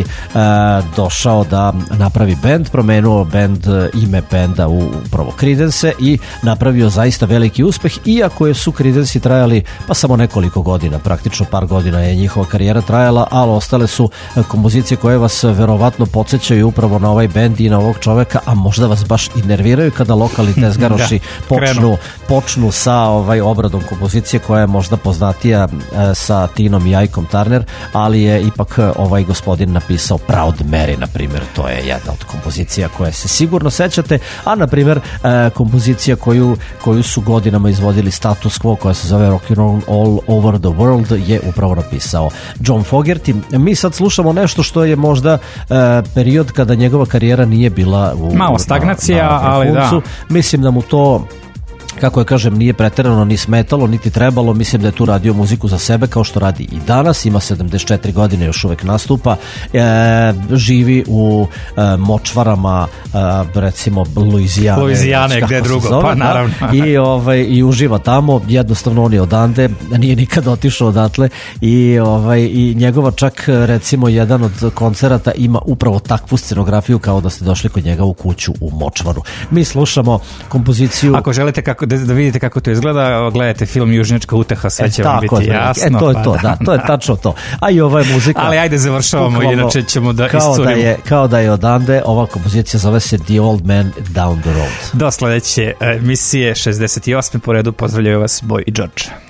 došao da napravi bend, promenuo bend, ime benda u upravo Creedence i napravio zaista veliki uspeh, iako je su Creedence trajali pa samo nekoliko godina, praktično par godina je njihova karijera trajala, ali ostale su kompozicije koje vas verovatno podsjećaju upravo na ovaj bend i na ovog čoveka, a možda vas baš i nerviraju kada lokalni tezgaroši počnu, počnu sa ovaj obradom kompozicije koja je možda poznatija e, sa Tinom i Ajkom Turner, ali je ipak ovaj gospodin napisao Proud Mary, na primjer, to je jedna od kompozicija koje se sigurno sećate, a na primjer e, kompozicija koju, koju su godinama izvodili Status Quo, koja se zove Rockin' Roll All Over the World, je upravo napisao John Fogerty. Mi sad slušamo nešto što je možda e, period kada njegova karijera nije bila u, malo stagnacija, na, na ali da. Mislim da mu to, kako je kažem, nije preterano ni smetalo, niti trebalo. Mislim da je tu radio muziku za sebe kao što radi i danas. Ima sedamdeset četiri godine, još uvek nastupa. E, živi u e, močvarama, e, recimo Luizijane. Luizijane, gde drugo, zove, pa naravno. I, ovaj, I uživa tamo. Jednostavno on je odande, nije nikad otišao odatle i, ovaj, i njegova čak recimo jedan od koncerata ima upravo takvu scenografiju kao da ste došli kod njega u kuću u močvaru. Mi slušamo kompoziciju. Ako želite kako Da, da vidite kako to izgleda, gledajte film Južnjačka uteha, sve će e, vam biti jasno. E, to je pa to, da. da, to je tačno to. A i ova je muzika... Ali ajde završavamo, uklavo, inače ćemo da kao iscurimo. Da je, kao da je odande, ova kompozicija zove se The Old Man Down the Road. Do sledeće emisije šezdeset osme po redu, pozdravljaju vas Boj i George.